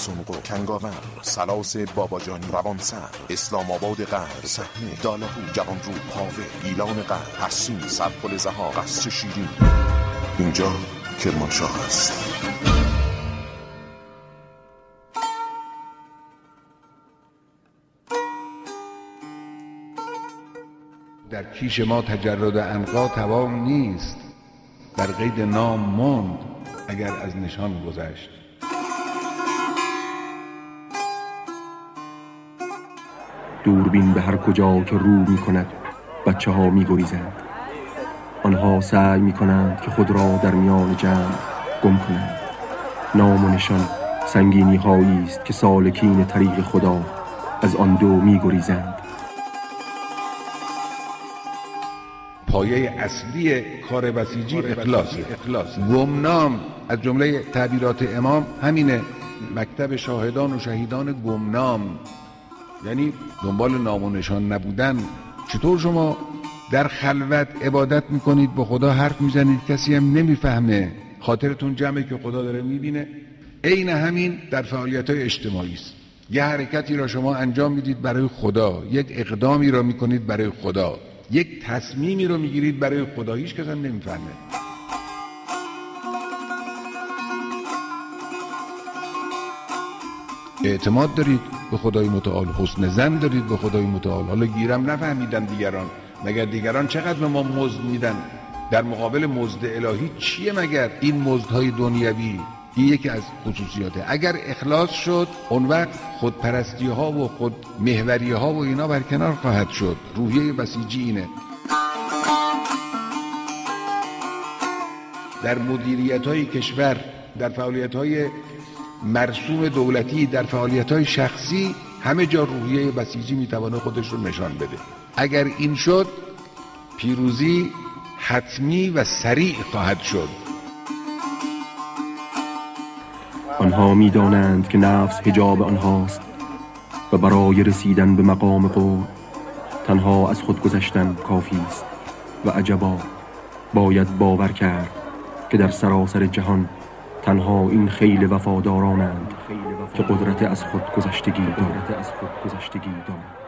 سنقو، کنگاور، سلاس باباجانی، روانسر، اسلام آباد غرب، صحنه، دالهو، جوانرو، پاوه، گیلان غرب، حسین، سرپل زها، قصر شیرین. اینجا کرمانشاه است. در کیش ما تجرد عنقا توان نیست، در قید نام ماند اگر از نشان گذشت. دوربین به هر کجا که رو می کند بچه ها می گریزند. آنها سعی می کنند که خود را در میان جمع گم کنند. نام و نشان سنگینی هایی است که سالکین طریق خدا از آن دو می گریزند. پایه اصلی کار بسیجی اخلاصه. گمنام از جمله تعبیرات امام همینه، مکتب شاهدان و شهیدان گمنام، یعنی دنبال نام و نشان نبودن. چطور شما در خلوت عبادت میکنید، با خدا حرف میزنید، کسی هم نمیفهمه، خاطرتون جمعه که خدا داره میبینه؟ عین همین در فعالیت‌های اجتماعی است. یه حرکتی را شما انجام میدید برای خدا، یک اقدامی را میکنید برای خدا، یک تصمیمی رو میگیرید برای خدا، هیچ کس هم نمیفهمه. اعتماد دارید به خدای متعال، حسن ظن دارید به خدای متعال. حالا گیرم نفهمیدن دیگران، مگر دیگران چقدر به ما مزد میدن؟ در مقابل مزد الهی چیه مگر این مزدهای دنیوی؟ این یکی از خصوصیاته. اگر اخلاص شد، اون وقت خودپرستی ها و خود محوری ها و اینا برکنار خواهد شد. روحیه بسیجی اینه. در مدیریت های کشور، در فعالیت های مرسوم دولتی، در فعالیت های شخصی، همه جا روحیه بسیجی میتوانه خودش رو نشان بده. اگر این شد، پیروزی حتمی و سریع خواهد شد. آنها می‌دانند که نفس حجاب آنهاست و برای رسیدن به مقام قرب تنها از خود گذشتن کافی است. و عجبا، باید باور کرد که در سراسر جهان تنها این خیل وفادارانند که قدرت از خود گذشتگی دارند.